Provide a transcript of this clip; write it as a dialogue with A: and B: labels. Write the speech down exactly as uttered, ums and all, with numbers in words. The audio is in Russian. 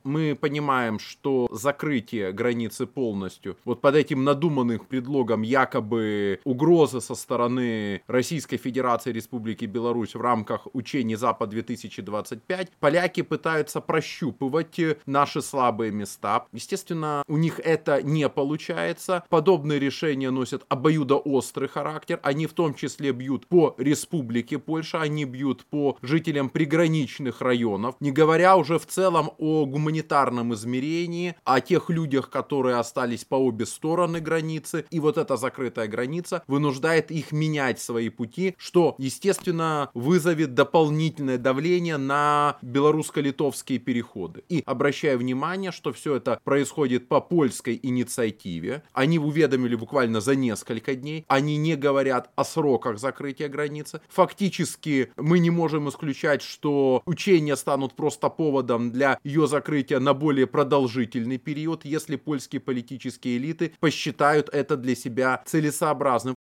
A: Мы понимаем, что закрытие границы полностью, вот под этим надуманным предлогом якобы угрозы со стороны Российской Федерации Республики Беларусь в рамках учений Запад-две тысячи двадцать пять, поляки пытаются прощупывать наши слабые места. Естественно, у них это не получается. Подобные решения носят обоюдоострый характер. Они в том числе бьют по Республике Польша, они бьют по жителям приграничных районов, не говоря уже в целом о гуманитарном гуманитарном измерении, о тех людях, которые остались по обе стороны границы, и вот эта закрытая граница вынуждает их менять свои пути, что, естественно, вызовет дополнительное давление на белорусско-литовские переходы. И обращаю внимание, что все это происходит по польской инициативе. Они уведомили буквально за несколько дней, они не говорят о сроках закрытия границы. Фактически мы не можем исключать, что учения станут просто поводом для ее закрытия на более продолжительный период, если польские политические элиты посчитают это для себя целесообразным.